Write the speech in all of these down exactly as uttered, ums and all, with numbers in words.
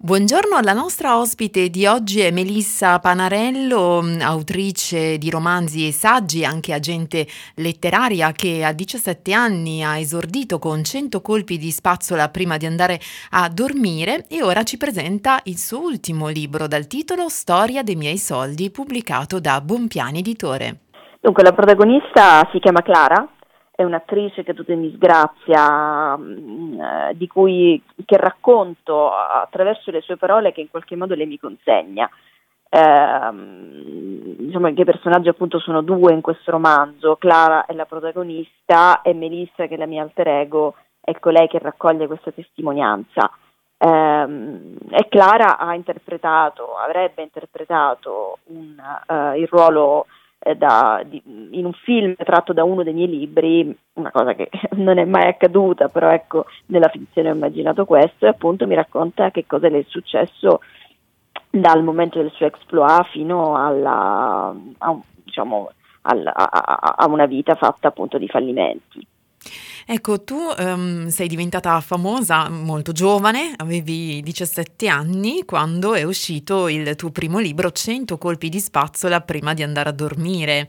Buongiorno, la nostra ospite di oggi è Melissa Panarello, mh, autrice di romanzi e saggi, anche agente letteraria, che a diciassette anni ha esordito con cento colpi di spazzola prima di andare a dormire e ora ci presenta il suo ultimo libro dal titolo Storia dei miei soldi, pubblicato da Bonpiani Editore. Dunque, la protagonista si chiama Clara, è un'attrice caduta in disgrazia, mh, eh, di cui che racconto attraverso le sue parole che in qualche modo lei mi consegna. Eh, diciamo che i personaggi appunto sono due in questo romanzo, Clara è la protagonista e Melissa, che è la mia alter ego, è colei che raccoglie questa testimonianza. Eh, e Clara ha interpretato, avrebbe interpretato un, uh, il ruolo Da, di, in un film tratto da uno dei miei libri, una cosa che non è mai accaduta, però ecco, nella finzione ho immaginato questo, e appunto mi racconta che cosa le è successo dal momento del suo exploit fino alla, a, diciamo, alla, a, a una vita fatta appunto di fallimenti. Ecco, tu um, sei diventata famosa molto giovane, avevi diciassette anni quando è uscito il tuo primo libro, cento colpi di spazzola prima di andare a dormire.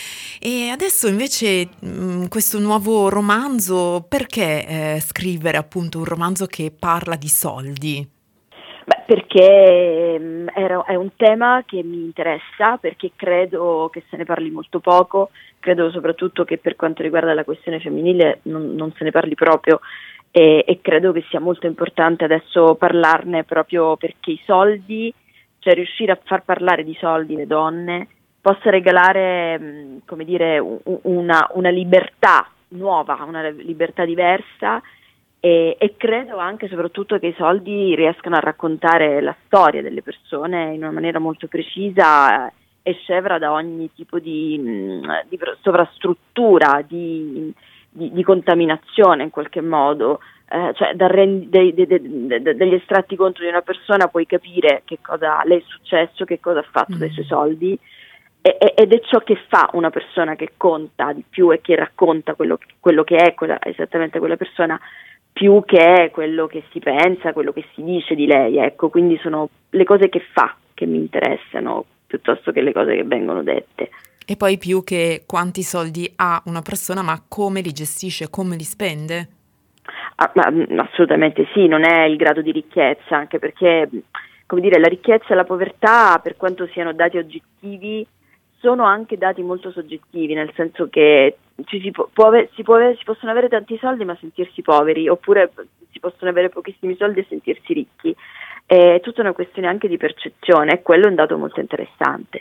E adesso invece mh, questo nuovo romanzo, perché eh, scrivere appunto un romanzo che parla di soldi? Beh, perché mh, era, è un tema che mi interessa, perché credo che se ne parli molto poco, credo soprattutto che per quanto riguarda la questione femminile non, non se ne parli proprio, e, e credo che sia molto importante adesso parlarne, proprio perché i soldi, cioè riuscire a far parlare di soldi le donne, possa regalare, mh, come dire, u- una, una libertà nuova, una libertà diversa. E, e credo anche e soprattutto che i soldi riescano a raccontare la storia delle persone in una maniera molto precisa e scevra da ogni tipo di, mh, di sovrastruttura, di, di, di contaminazione in qualche modo. Eh, cioè dal rendi, dei, dei, dei, degli estratti conto di una persona puoi capire che cosa le è successo, che cosa ha fatto mm. dei suoi soldi, e, e, ed è ciò che fa una persona che conta di più e che racconta quello, quello che è quella, esattamente quella persona, più che quello che si pensa, quello che si dice di lei, ecco, quindi sono le cose che fa che mi interessano piuttosto che le cose che vengono dette. E poi più che quanti soldi ha una persona, ma come li gestisce, come li spende? Ah, ma, assolutamente sì, non è il grado di ricchezza, anche perché, come dire, la ricchezza e la povertà, per quanto siano dati oggettivi, sono anche dati molto soggettivi, nel senso che ci si, può, può ave- si, può ave- si possono avere tanti soldi ma sentirsi poveri, oppure si possono avere pochissimi soldi e sentirsi ricchi. È tutta una questione anche di percezione, e quello è un dato molto interessante.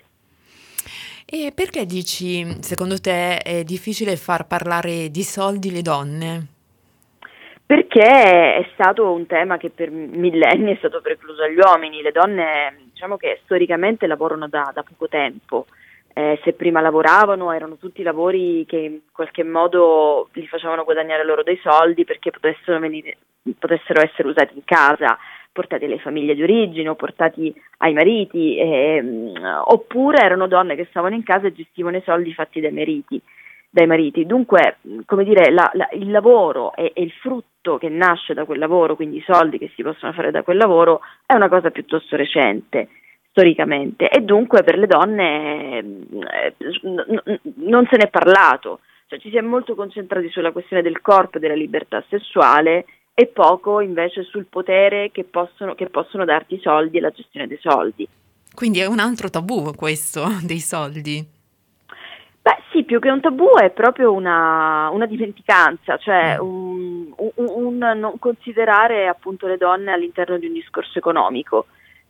E perché dici, secondo te, è difficile far parlare di soldi le donne? Perché è stato un tema che per millenni è stato precluso agli uomini. Le donne, diciamo che storicamente lavorano da, da poco tempo. Eh, se prima lavoravano erano tutti lavori che in qualche modo li facevano guadagnare loro dei soldi perché potessero, venire, potessero essere usati in casa, portati alle famiglie di origine o portati ai mariti, eh, oppure erano donne che stavano in casa e gestivano i soldi fatti dai mariti. dai mariti. Dunque, come dire, la, la, il lavoro e, e il frutto che nasce da quel lavoro, quindi i soldi che si possono fare da quel lavoro, è una cosa piuttosto recente storicamente, e dunque per le donne eh, n- non se ne è parlato, cioè ci si è molto concentrati sulla questione del corpo e della libertà sessuale e poco invece sul potere che possono, che possono darti i soldi e la gestione dei soldi. Quindi è un altro tabù questo dei soldi. Beh sì, più che un tabù è proprio una, una dimenticanza, cioè un, un, un non considerare appunto le donne all'interno di un discorso economico.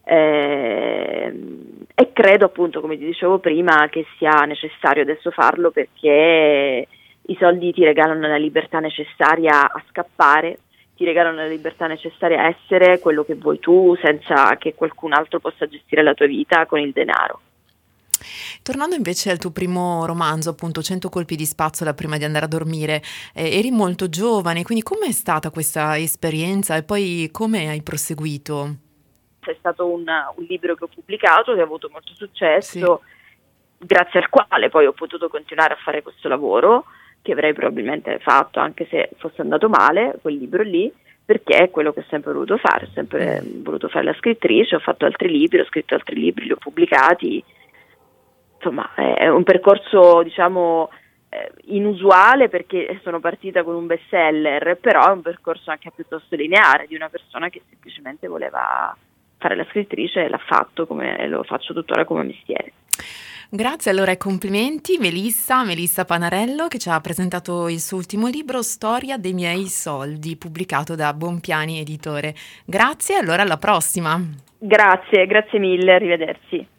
Eh, e credo appunto, come ti dicevo prima, che sia necessario adesso farlo, perché i soldi ti regalano la libertà necessaria a scappare, ti regalano la libertà necessaria a essere quello che vuoi tu, senza che qualcun altro possa gestire la tua vita con il denaro. Tornando invece al tuo primo romanzo, appunto cento colpi di spazzola prima di andare a dormire, eh, eri molto giovane, quindi com'è stata questa esperienza e poi come hai proseguito? È stato un, un libro che ho pubblicato, che ha avuto molto successo, sì. Grazie al quale poi ho potuto continuare a fare questo lavoro, che avrei probabilmente fatto anche se fosse andato male, quel libro lì, perché è quello che ho sempre voluto fare, ho sempre voluto fare la scrittrice, ho fatto altri libri, ho scritto altri libri, li ho pubblicati, insomma è un percorso diciamo eh, inusuale perché sono partita con un bestseller, però è un percorso anche piuttosto lineare di una persona che semplicemente voleva fare la scrittrice e l'ha fatto, come lo faccio tuttora come mestiere. Grazie allora e complimenti Melissa, Melissa Panarello che ci ha presentato il suo ultimo libro Storia dei miei soldi, pubblicato da Bonpiani Editore. Grazie, allora alla prossima. Grazie, grazie mille, arrivederci.